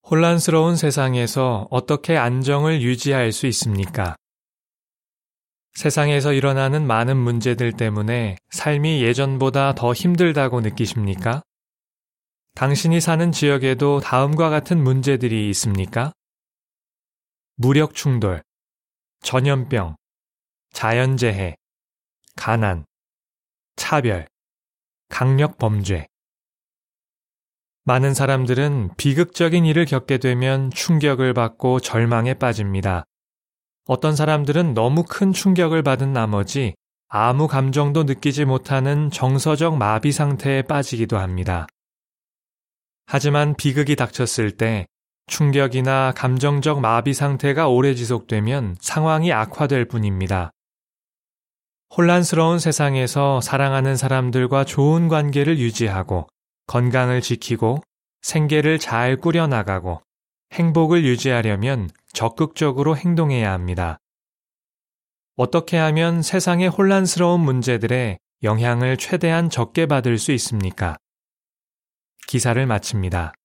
혼란스러운 세상에서 어떻게 안정을 유지할 수 있습니까? 세상에서 일어나는 많은 문제들 때문에 삶이 예전보다 더 힘들다고 느끼십니까? 당신이 사는 지역에도 다음과 같은 문제들이 있습니까? 무력 충돌, 전염병, 자연재해, 가난, 차별, 강력 범죄. 많은 사람들은 비극적인 일을 겪게 되면 충격을 받고 절망에 빠집니다. 어떤 사람들은 너무 큰 충격을 받은 나머지 아무 감정도 느끼지 못하는 정서적 마비 상태에 빠지기도 합니다. 하지만 비극이 닥쳤을 때 충격이나 감정적 마비 상태가 오래 지속되면 상황이 악화될 뿐입니다. 혼란스러운 세상에서 사랑하는 사람들과 좋은 관계를 유지하고 건강을 지키고 생계를 잘 꾸려나가고 행복을 유지하려면 적극적으로 행동해야 합니다. 어떻게 하면 세상의 혼란스러운 문제들에 영향을 최대한 적게 받을 수 있습니까? 기사를 마칩니다.